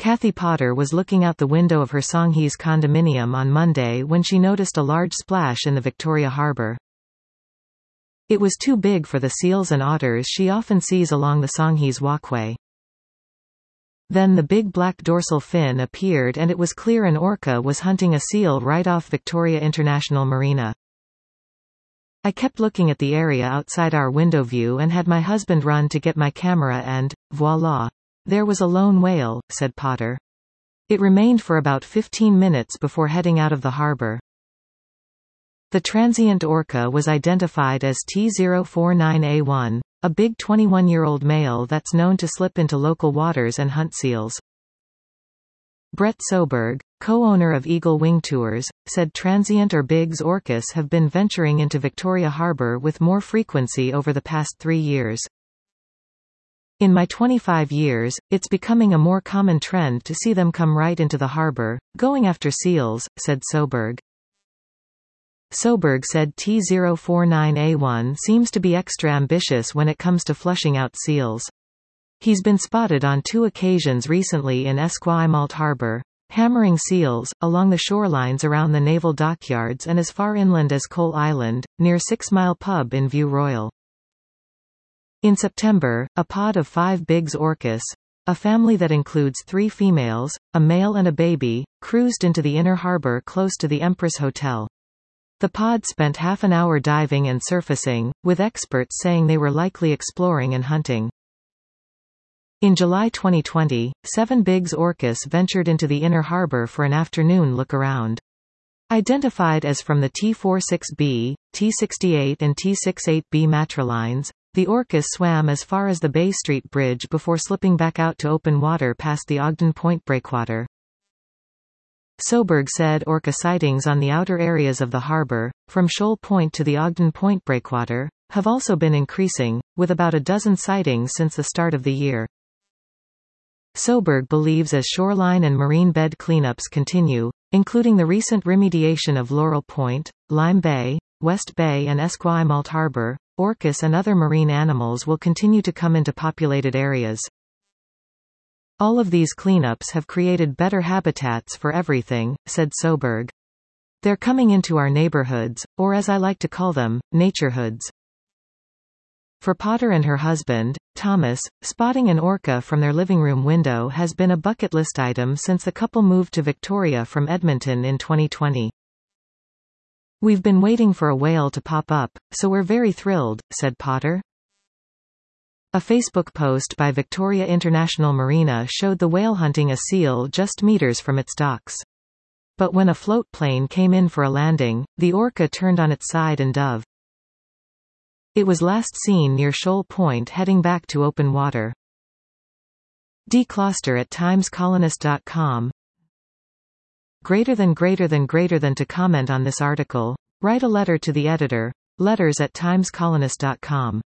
Kathy Potter was looking out the window of her Songhees condominium on Monday when she noticed a large splash in the Victoria Harbour. It was too big for the seals and otters she often sees along the Songhees walkway. Then the big black dorsal fin appeared and it was clear an orca was hunting a seal right off Victoria International Marina. I kept looking at the area outside our window view and had my husband run to get my camera and, voila! There was a lone whale, said Potter. It remained for about 15 minutes before heading out of the harbour. The transient orca was identified as T049A1, a big 21-year-old male that's known to slip into local waters and hunt seals. Brett Soberg, co-owner of Eagle Wing Tours, said transient or Biggs orcas have been venturing into Victoria Harbour with more frequency over the past 3 years. In my 25 years, it's becoming a more common trend to see them come right into the harbour, going after seals, said Soberg. Soberg said T049A1 seems to be extra ambitious when it comes to flushing out seals. He's been spotted on 2 occasions recently in Esquimalt Harbour, hammering seals, along the shorelines around the naval dockyards and as far inland as Coal Island, near 6 Mile Pub in View Royal. In September, a pod of 5 Biggs orcas, a family that includes 3 females, a male and a baby, cruised into the inner harbour close to the Empress Hotel. The pod spent half an hour diving and surfacing, with experts saying they were likely exploring and hunting. In July 2020, 7 Biggs orcas ventured into the inner harbour for an afternoon look-around. Identified as from the T46B, T68 and T68B matrilines, the orcas swam as far as the Bay Street Bridge before slipping back out to open water past the Ogden Point breakwater. Soberg said orca sightings on the outer areas of the harbour, from Shoal Point to the Ogden Point breakwater, have also been increasing, with about a dozen sightings since the start of the year. Soberg believes as shoreline and marine bed cleanups continue, including the recent remediation of Laurel Point, Lime Bay, West Bay and Esquimalt Harbour, orcas and other marine animals will continue to come into populated areas. All of these cleanups have created better habitats for everything, said Soberg. They're coming into our neighborhoods, or as I like to call them, naturehoods. For Potter and her husband, Thomas, spotting an orca from their living room window has been a bucket list item since the couple moved to Victoria from Edmonton in 2020. We've been waiting for a whale to pop up, so we're very thrilled, said Potter. A Facebook post by Victoria International Marina showed the whale hunting a seal just meters from its docks. But when a float plane came in for a landing, the orca turned on its side and dove. It was last seen near Shoal Point heading back to open water. Decloster at timescolonist.com. Greater than to comment on this article, write a letter to the editor, letters@timescolonist.com.